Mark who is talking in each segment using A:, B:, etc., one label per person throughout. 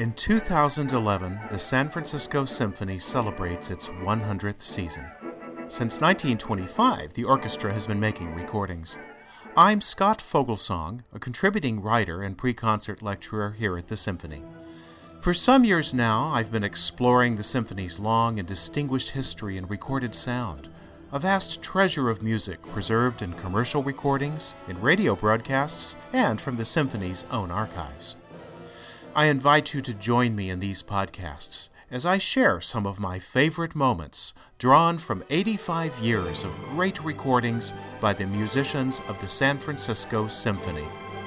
A: In 2011, the San Francisco Symphony celebrates its 100th season. Since 1925, the orchestra has been making recordings. I'm Scott Fogelsong, a contributing writer and pre-concert lecturer here at the Symphony. For some years now, I've been exploring the Symphony's long and distinguished history in recorded sound, a vast treasure of music preserved in commercial recordings, in radio broadcasts, and from the Symphony's own archives. I invite you to join me in these podcasts as I share some of my favorite moments drawn from 85 years of great recordings by the musicians of the San Francisco Symphony.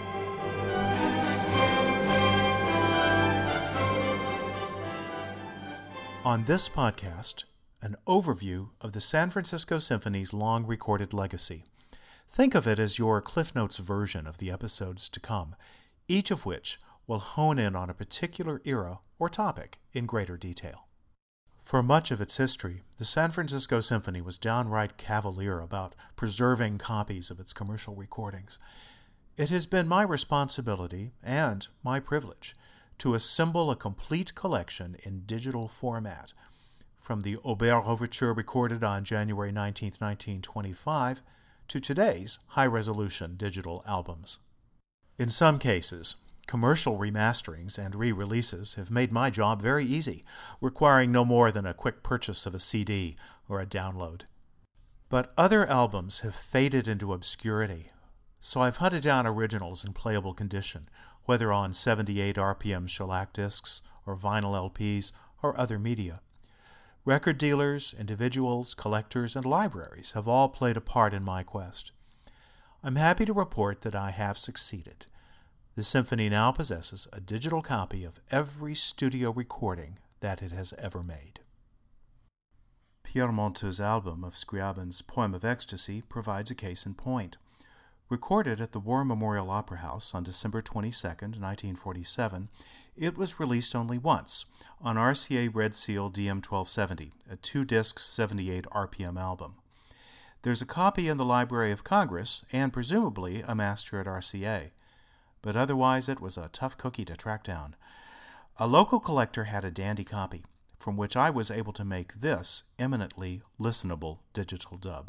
A: On this podcast, an overview of the San Francisco Symphony's long recorded legacy. Think of it as your Cliff Notes version of the episodes to come, each of which will hone in on a particular era or topic in greater detail. For much of its history, the San Francisco Symphony was downright cavalier about preserving copies of its commercial recordings. It has been my responsibility and my privilege to assemble a complete collection in digital format, from the Auber Overture recorded on January 19, 1925, to today's high-resolution digital albums. In some cases, commercial remasterings and re-releases have made my job very easy, requiring no more than a quick purchase of a CD or a download. But other albums have faded into obscurity, so I've hunted down originals in playable condition, whether on 78 RPM shellac discs or vinyl LPs or other media. Record dealers, individuals, collectors, and libraries have all played a part in my quest. I'm happy to report that I have succeeded. The Symphony now possesses a digital copy of every studio recording that it has ever made. Pierre Monteux's album of Scriabin's Poem of Ecstasy provides a case in point. Recorded at the War Memorial Opera House on December 22, 1947, it was released only once, on RCA Red Seal DM-1270, a 2-disc 78 RPM album. There's a copy in the Library of Congress, and presumably a master at RCA. But otherwise it was a tough cookie to track down. A local collector had a dandy copy, from which I was able to make this eminently listenable digital dub.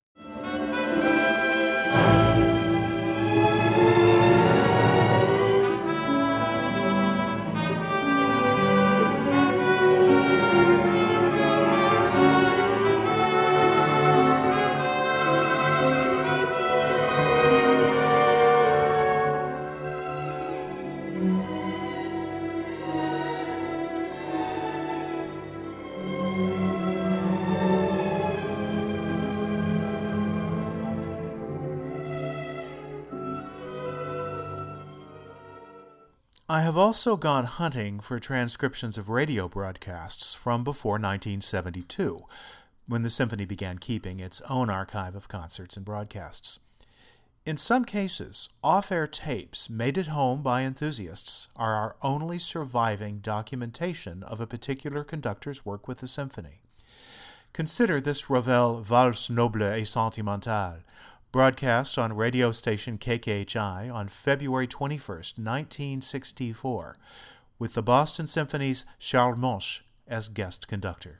A: I have also gone hunting for transcriptions of radio broadcasts from before 1972, when the Symphony began keeping its own archive of concerts and broadcasts. In some cases, off-air tapes made at home by enthusiasts are our only surviving documentation of a particular conductor's work with the Symphony. Consider this Ravel Valse Noble et Sentimentale, broadcast on radio station KKHI on February 21, 1964, with the Boston Symphony's Charles Monch as guest conductor.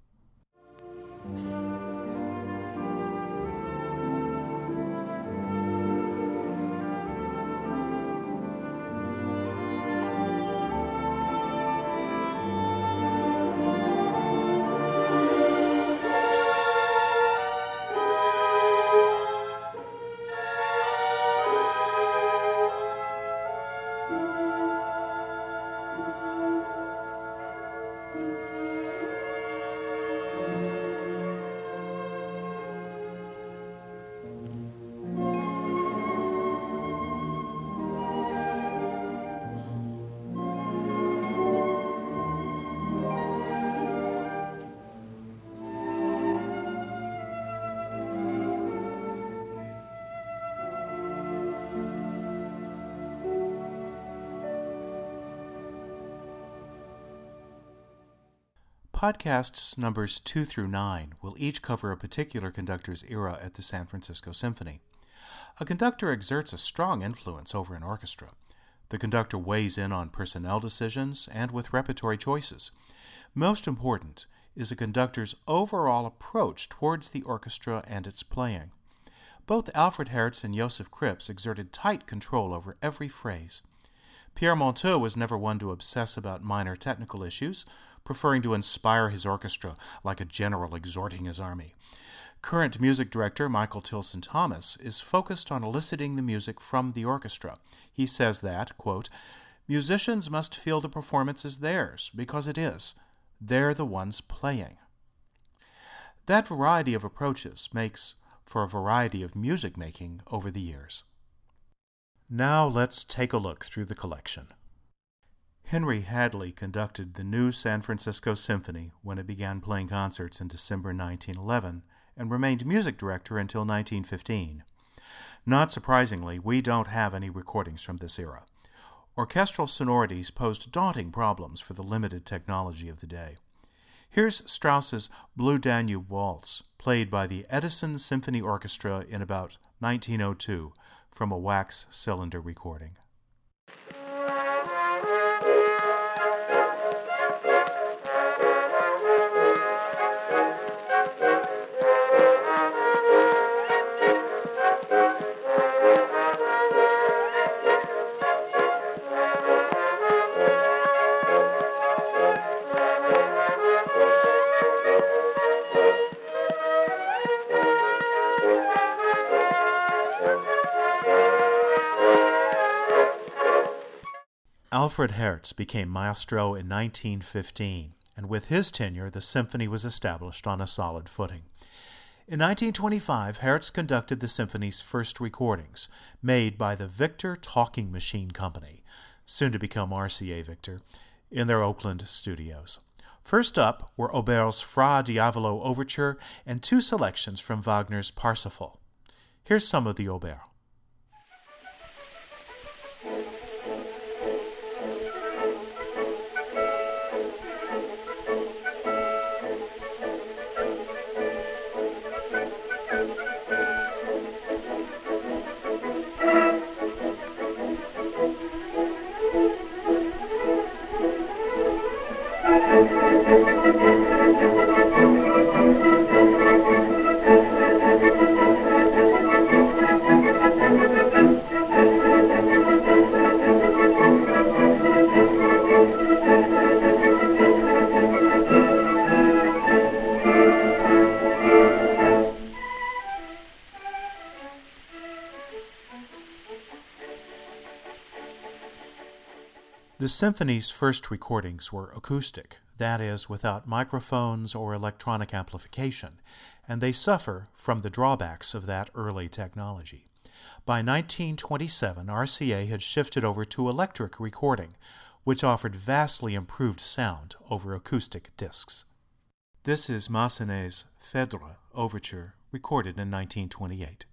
A: Podcasts numbers 2 through 9 will each cover a particular conductor's era at the San Francisco Symphony. A conductor exerts a strong influence over an orchestra. The conductor weighs in on personnel decisions and with repertory choices. Most important is the conductor's overall approach towards the orchestra and its playing. Both Alfred Hertz and Joseph Krips exerted tight control over every phrase. Pierre Monteux was never one to obsess about minor technical issues, preferring to inspire his orchestra like a general exhorting his army. Current music director Michael Tilson Thomas is focused on eliciting the music from the orchestra. He says that, quote, "Musicians must feel the performance is theirs, because it is. They're the ones playing." That variety of approaches makes for a variety of music making over the years. Now let's take a look through the collection. Henry Hadley conducted the new San Francisco Symphony when it began playing concerts in December 1911 and remained music director until 1915. Not surprisingly, we don't have any recordings from this era. Orchestral sonorities posed daunting problems for the limited technology of the day. Here's Strauss's Blue Danube Waltz, played by the Edison Symphony Orchestra in about 1902 from a wax cylinder recording. Alfred Hertz became maestro in 1915, and with his tenure, the symphony was established on a solid footing. In 1925, Hertz conducted the symphony's first recordings, made by the Victor Talking Machine Company, soon to become RCA Victor, in their Oakland studios. First up were Auber's Fra Diavolo Overture and two selections from Wagner's Parsifal. Here's some of the Aubert. The symphony's first recordings were acoustic, that is, without microphones or electronic amplification, and they suffer from the drawbacks of that early technology. By 1927, RCA had shifted over to electric recording, which offered vastly improved sound over acoustic discs. This is Massenet's Phèdre Overture, recorded in 1928.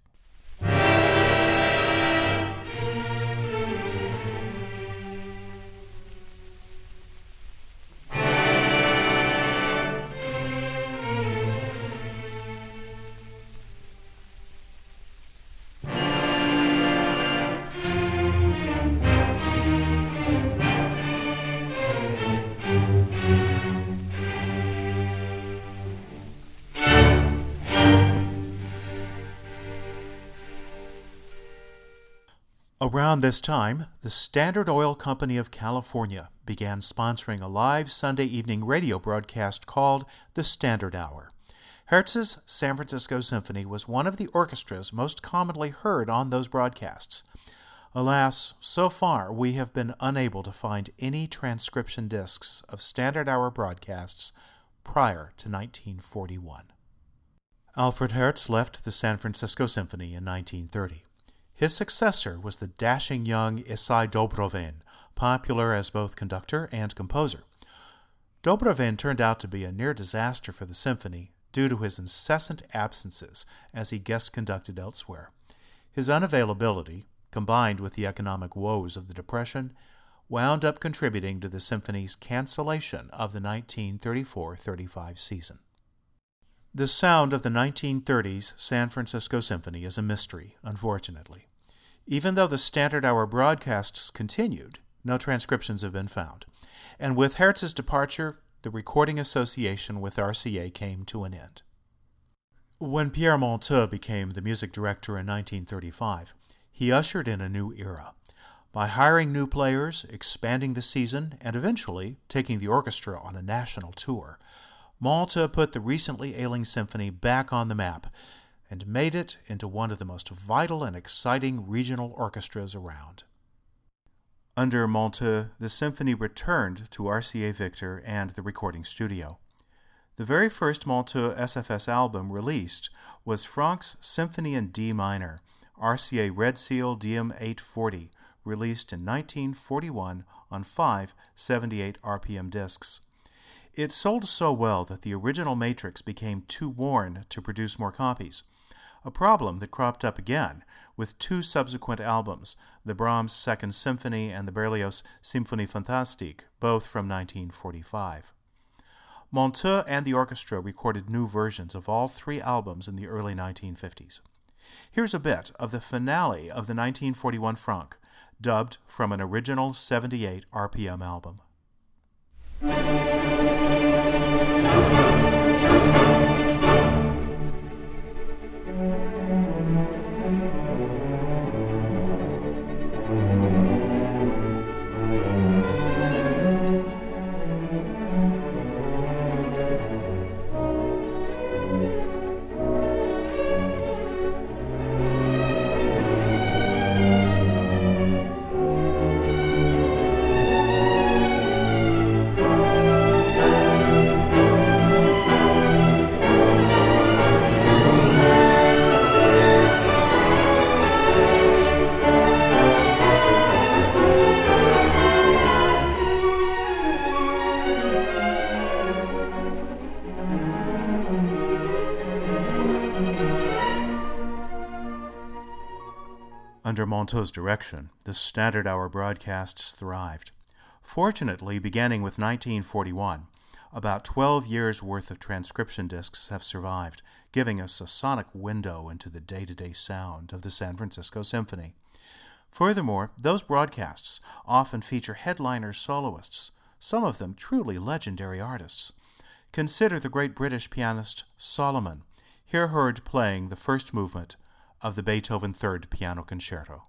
A: Around this time, the Standard Oil Company of California began sponsoring a live Sunday evening radio broadcast called The Standard Hour. Hertz's San Francisco Symphony was one of the orchestras most commonly heard on those broadcasts. Alas, so far we have been unable to find any transcription discs of Standard Hour broadcasts prior to 1941. Alfred Hertz left the San Francisco Symphony in 1930. His successor was the dashing young Isai Dobroven, popular as both conductor and composer. Dobroven turned out to be a near disaster for the symphony due to his incessant absences as he guest conducted elsewhere. His unavailability, combined with the economic woes of the Depression, wound up contributing to the symphony's cancellation of the 1934-35 season. The sound of the 1930s San Francisco Symphony is a mystery, unfortunately. Even though the standard hour broadcasts continued, no transcriptions have been found. And with Hertz's departure, the recording association with RCA came to an end. When Pierre Monteux became the music director in 1935, he ushered in a new era by hiring new players, expanding the season, and eventually taking the orchestra on a national tour. Monteux put the recently ailing symphony back on the map and made it into one of the most vital and exciting regional orchestras around. Under Monteux, the symphony returned to RCA Victor and the recording studio. The very first Monteux SFS album released was Franck's Symphony in D minor, RCA Red Seal DM 840, released in 1941 on 5 78 RPM discs. It sold so well that the original matrix became too worn to produce more copies, a problem that cropped up again with two subsequent albums, the Brahms Second Symphony and the Berlioz Symphonie Fantastique, both from 1945. Monteux and the orchestra recorded new versions of all three albums in the early 1950s. Here's a bit of the finale of the 1941 Franck, dubbed from an original 78 RPM album. Under Monteux's direction, the standard hour broadcasts thrived. Fortunately, beginning with 1941, about 12 years' worth of transcription discs have survived, giving us a sonic window into the day-to-day sound of the San Francisco Symphony. Furthermore, those broadcasts often feature headliner soloists, some of them truly legendary artists. Consider the great British pianist Solomon, here heard playing the first movement of the Beethoven Third Piano Concerto.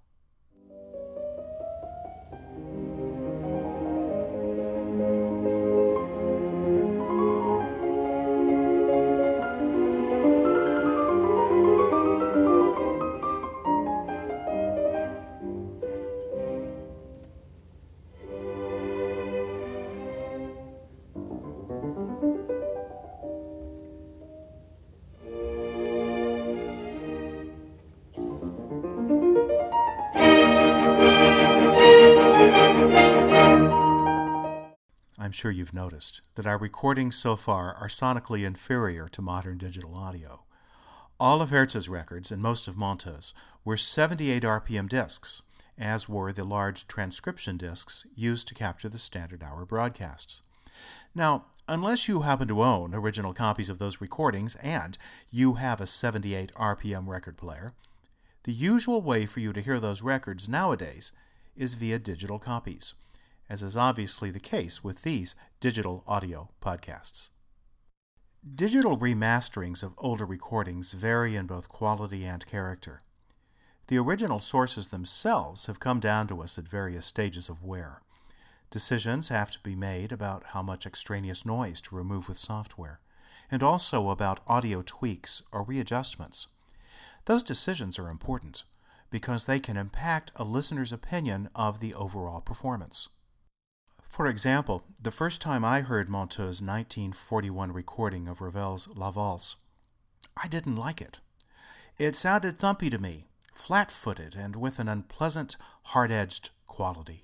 A: I'm sure you've noticed that our recordings so far are sonically inferior to modern digital audio. All of Hertz's records and most of Monteux's were 78 RPM discs, as were the large transcription discs used to capture the standard hour broadcasts. Now, unless you happen to own original copies of those recordings and you have a 78 RPM record player, the usual way for you to hear those records nowadays is via digital copies, as is obviously the case with these digital audio podcasts. Digital remasterings of older recordings vary in both quality and character. The original sources themselves have come down to us at various stages of wear. Decisions have to be made about how much extraneous noise to remove with software, and also about audio tweaks or readjustments. Those decisions are important because they can impact a listener's opinion of the overall performance. For example, the first time I heard Monteux's 1941 recording of Ravel's La Valse, I didn't like it. It sounded thumpy to me, flat-footed, and with an unpleasant, hard-edged quality.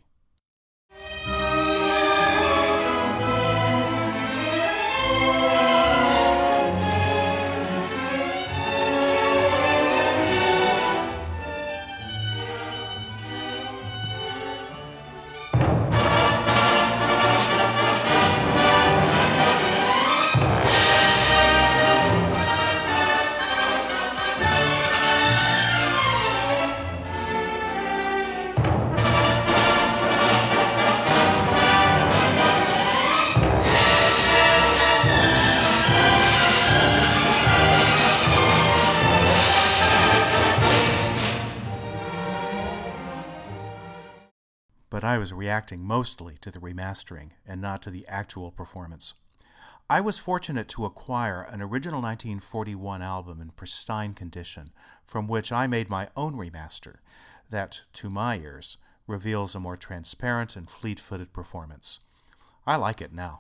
A: I was reacting mostly to the remastering and not to the actual performance. I was fortunate to acquire an original 1941 album in pristine condition, from which I made my own remaster that, to my ears, reveals a more transparent and fleet-footed performance. I like it now.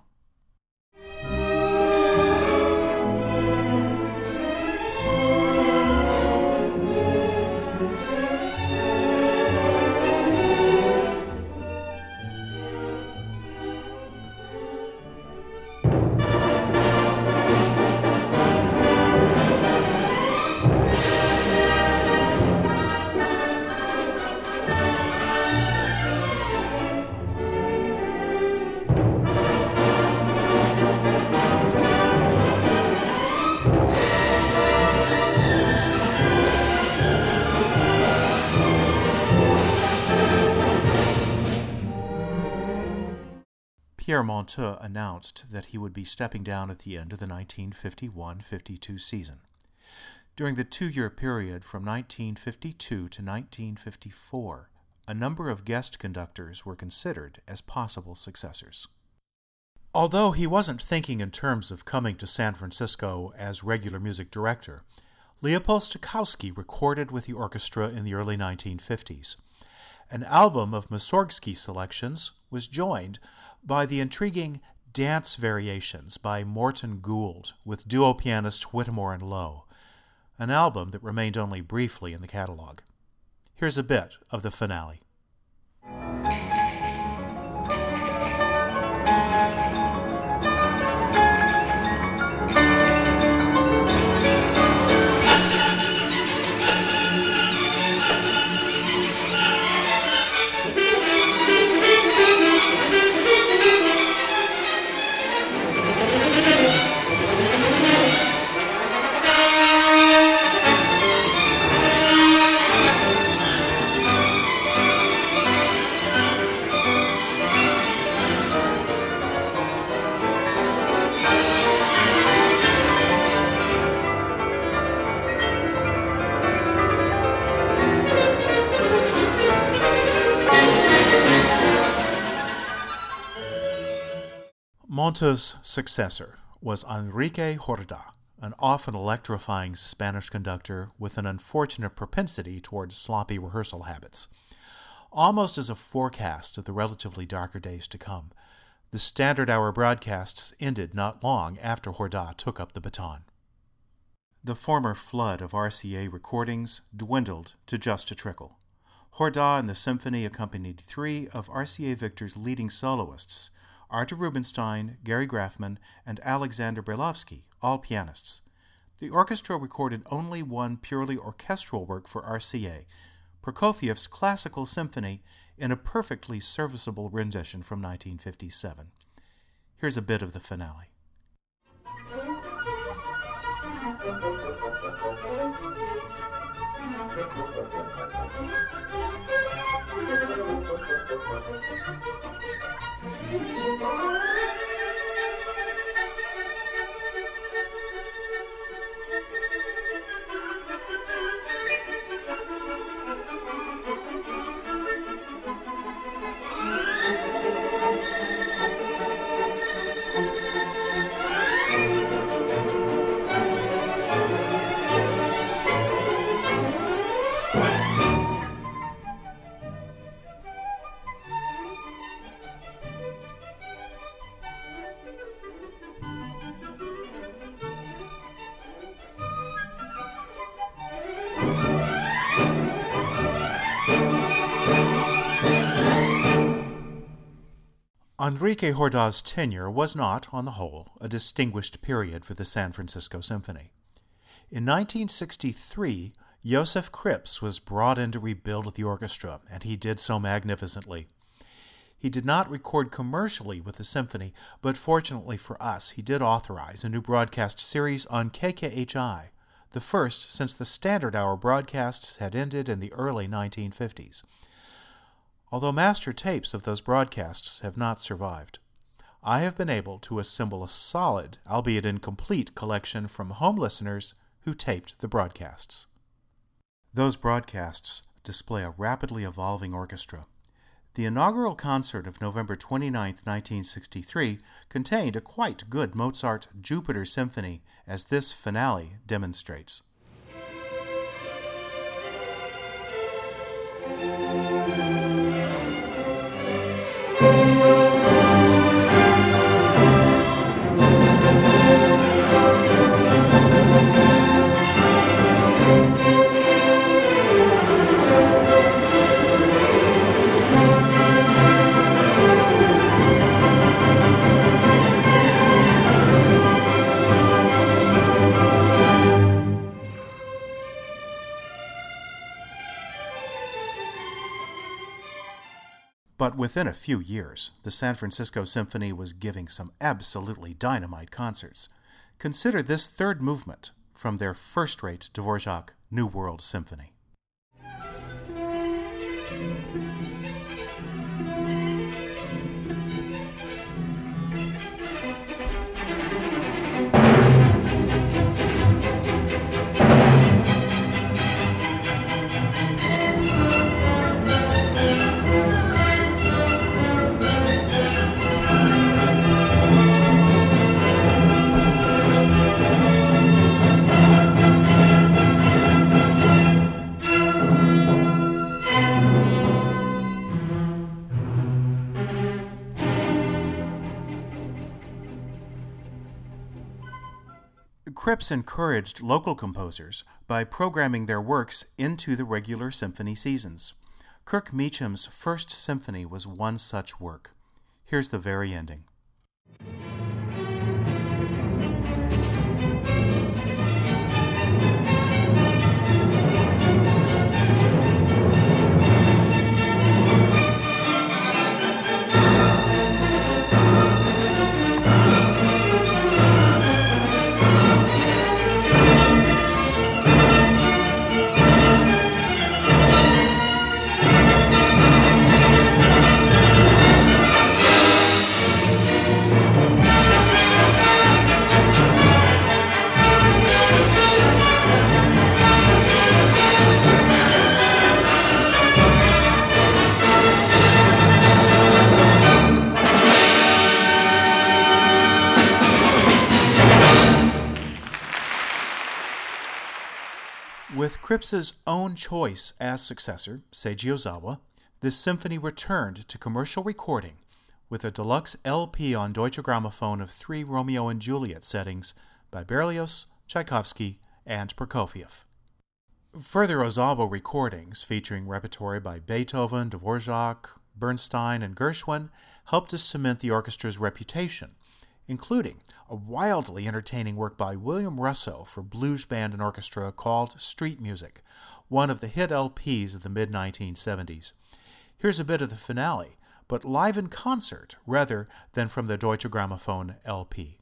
A: Pierre Monteux announced that he would be stepping down at the end of the 1951-52 season. During the 2-year period from 1952 to 1954, a number of guest conductors were considered as possible successors. Although he wasn't thinking in terms of coming to San Francisco as regular music director, Leopold Stokowski recorded with the orchestra in the early 1950s. An album of Mussorgsky selections was joined by the intriguing Dance Variations by Morton Gould with duo pianist Whittemore and Lowe, an album that remained only briefly in the catalog. Here's a bit of the finale. Monteux's successor was Enrique Jorda, an often electrifying Spanish conductor with an unfortunate propensity towards sloppy rehearsal habits. Almost as a forecast of the relatively darker days to come, the standard hour broadcasts ended not long after Jorda took up the baton. The former flood of RCA recordings dwindled to just a trickle. Jorda and the symphony accompanied 3 of RCA Victor's leading soloists, Artur Rubinstein, Gary Grafman, and Alexander Bailovsky, all pianists. The orchestra recorded only one purely orchestral work for RCA, Prokofiev's Classical Symphony, in a perfectly serviceable rendition from 1957. Here's a bit of the finale. Enrique Jorda's tenure was not, on the whole, a distinguished period for the San Francisco Symphony. In 1963, Josef Krips was brought in to rebuild the orchestra, and he did so magnificently. He did not record commercially with the symphony, but fortunately for us, he did authorize a new broadcast series on KKHI, the first since the standard hour broadcasts had ended in the early 1950s. Although master tapes of those broadcasts have not survived, I have been able to assemble a solid, albeit incomplete, collection from home listeners who taped the broadcasts. Those broadcasts display a rapidly evolving orchestra. The inaugural concert of November 29, 1963, contained a quite good Mozart Jupiter Symphony, as this finale demonstrates. But within a few years, the San Francisco Symphony was giving some absolutely dynamite concerts. Consider this third movement from their first-rate Dvorak New World Symphony. Cripps encouraged local composers by programming their works into the regular symphony seasons. Kirk Meacham's First Symphony was one such work. Here's the very ending. With Cripps's own choice as successor, Seiji Ozawa, this symphony returned to commercial recording with a deluxe LP on Deutsche Grammophon of 3 Romeo and Juliet settings by Berlioz, Tchaikovsky, and Prokofiev. Further Ozawa recordings featuring repertory by Beethoven, Dvorak, Bernstein, and Gershwin helped to cement the orchestra's reputation, including a wildly entertaining work by William Russo for blues band and orchestra called Street Music, one of the hit LPs of the mid-1970s. Here's a bit of the finale, but live in concert rather than from the Deutsche Grammophon LP.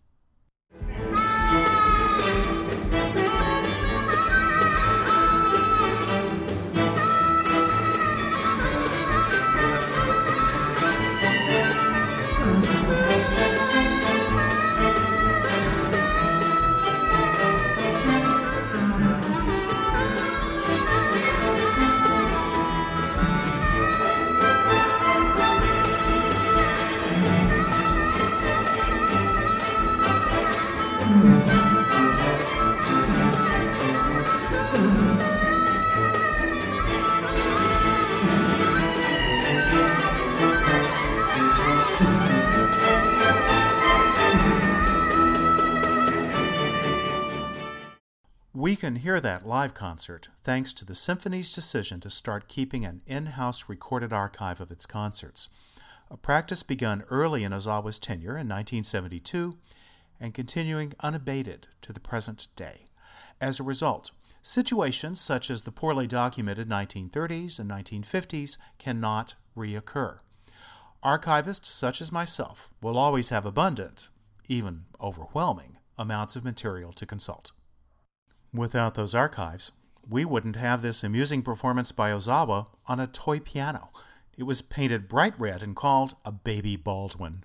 A: We can hear that live concert thanks to the symphony's decision to start keeping an in-house recorded archive of its concerts, a practice begun early in Ozawa's tenure in 1972 and continuing unabated to the present day. As a result, situations such as the poorly documented 1930s and 1950s cannot reoccur. Archivists such as myself will always have abundant, even overwhelming, amounts of material to consult. Without those archives, we wouldn't have this amusing performance by Ozawa on a toy piano. It was painted bright red and called a Baby Baldwin.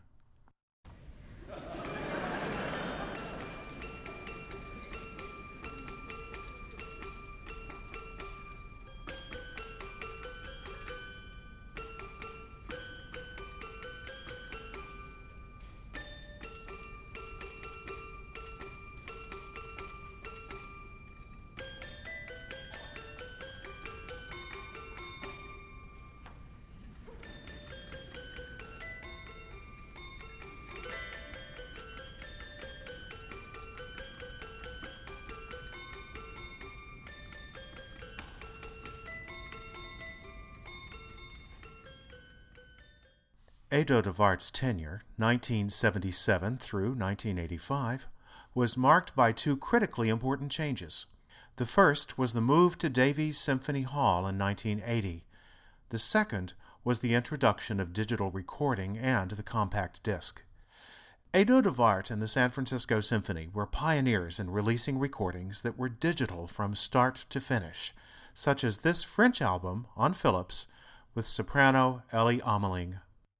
A: Edo de Waardt's tenure, 1977 through 1985, was marked by two critically important changes. The first was the move to Davies Symphony Hall in 1980. The second was the introduction of digital recording and the compact disc. Edo de Waardts and the San Francisco Symphony were pioneers in releasing recordings that were digital from start to finish, such as this French album on Philips with soprano Elie Ameling.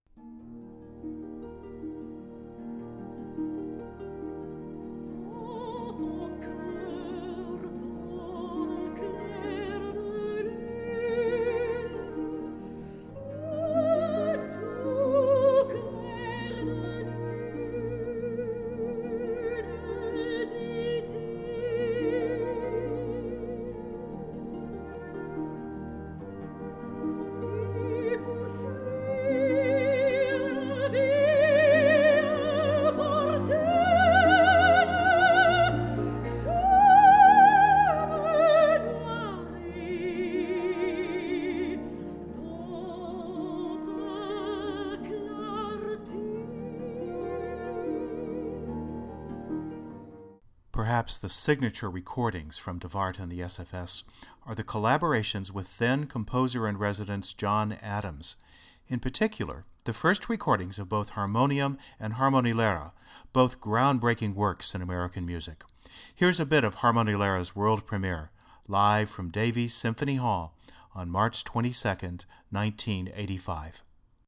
A: Perhaps the signature recordings from de Waardts and the SFS are the collaborations with then composer-in-residence John Adams. In particular, the first recordings of both Harmonium and Harmonilera, both groundbreaking works in American music. Here's a bit of Harmonilera's world premiere, live from Davies Symphony Hall on March 22, 1985.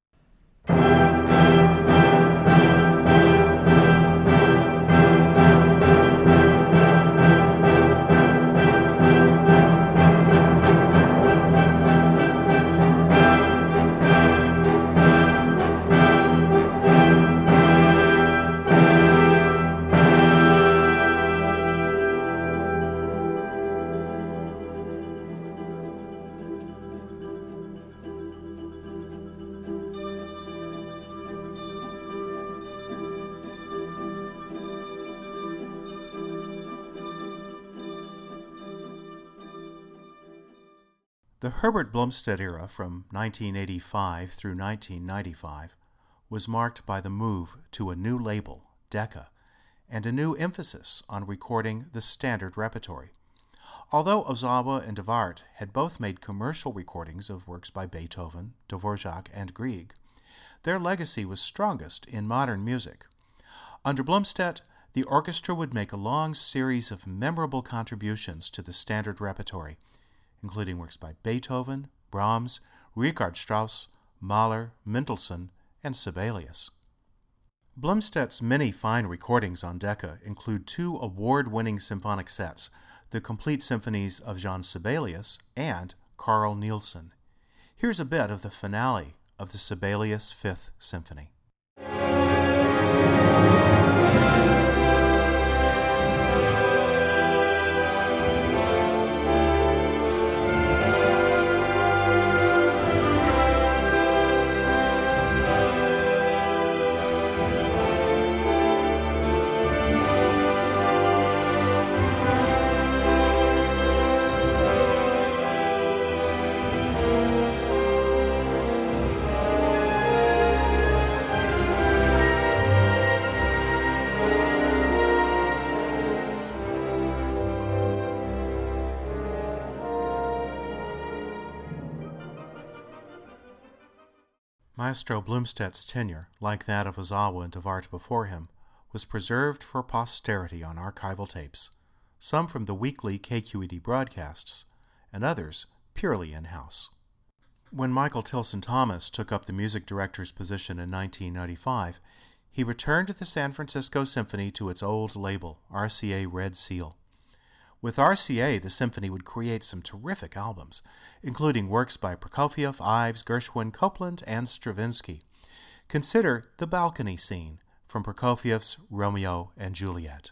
A: The Herbert Blomstedt era from 1985 through 1995 was marked by the move to a new label, Decca, and a new emphasis on recording the standard repertory. Although Ozawa and de Waardts had both made commercial recordings of works by Beethoven, Dvorak, and Grieg, their legacy was strongest in modern music. Under Blomstedt, the orchestra would make a long series of memorable contributions to the standard repertory, including works by Beethoven, Brahms, Richard Strauss, Mahler, Mendelssohn, and Sibelius. Blomstedt's many fine recordings on Decca include two award-winning symphonic sets, the complete symphonies of Jean Sibelius and Carl Nielsen. Here's a bit of the finale of the Sibelius Fifth Symphony. Maestro Blomstedt's tenure, like that of Ozawa and de Waardts before him, was preserved for posterity on archival tapes, some from the weekly KQED broadcasts, and others purely in-house. When Michael Tilson Thomas took up the music director's position in 1995, he returned the San Francisco Symphony to its old label, RCA Red Seal. With RCA, the symphony would create some terrific albums, including works by Prokofiev, Ives, Gershwin, Copland, and Stravinsky. Consider The Balcony Scene from Prokofiev's Romeo and Juliet.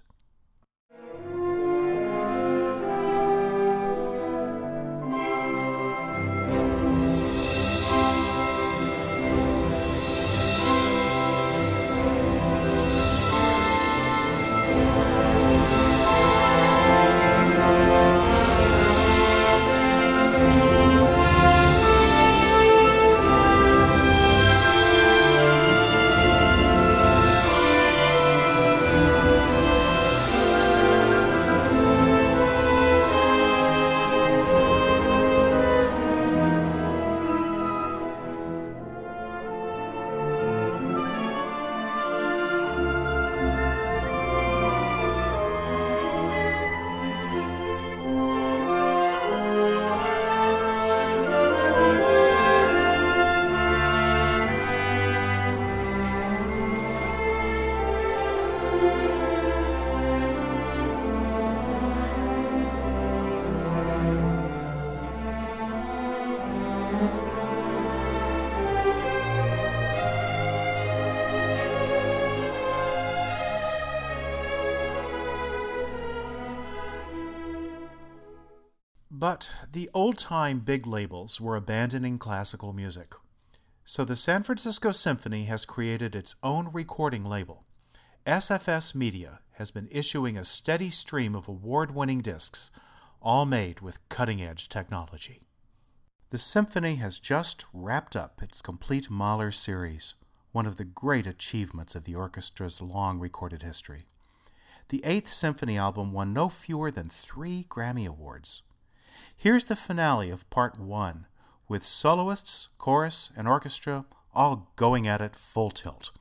A: But the old-time big labels were abandoning classical music. So the San Francisco Symphony has created its own recording label. SFS Media has been issuing a steady stream of award-winning discs, all made with cutting-edge technology. The Symphony has just wrapped up its complete Mahler series, one of the great achievements of the orchestra's long recorded history. The Eighth Symphony album won no fewer than 3 Grammy Awards. Here's the finale of Part 1, with soloists, chorus, and orchestra all going at it full tilt.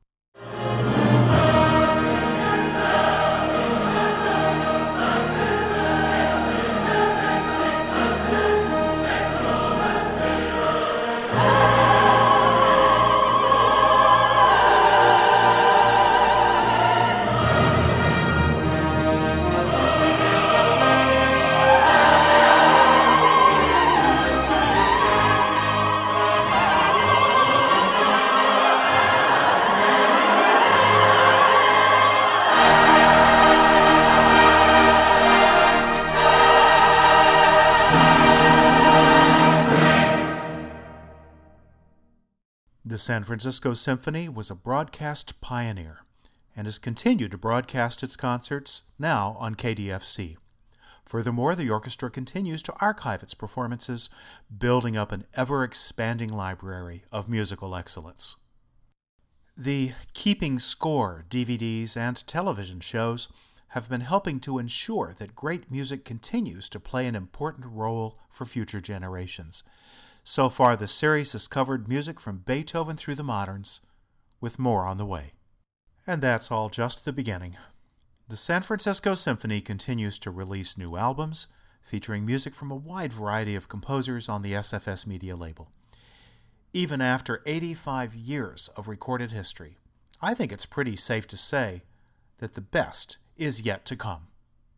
A: The San Francisco Symphony was a broadcast pioneer and has continued to broadcast its concerts, now on KDFC. Furthermore, the orchestra continues to archive its performances, building up an ever-expanding library of musical excellence. The Keeping Score DVDs and television shows have been helping to ensure that great music continues to play an important role for future generations. So far, the series has covered music from Beethoven through the moderns, with more on the way. And that's all just the beginning. The San Francisco Symphony continues to release new albums, featuring music from a wide variety of composers on the SFS Media label. Even after 85 years of recorded history, I think it's pretty safe to say that the best is yet to come.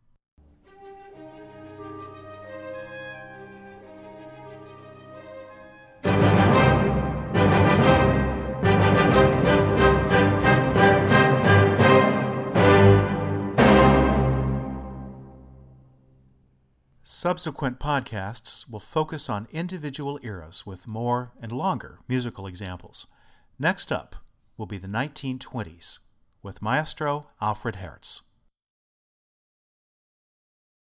A: Subsequent podcasts will focus on individual eras with more and longer musical examples. Next up will be the 1920s with Maestro Alfred Herz.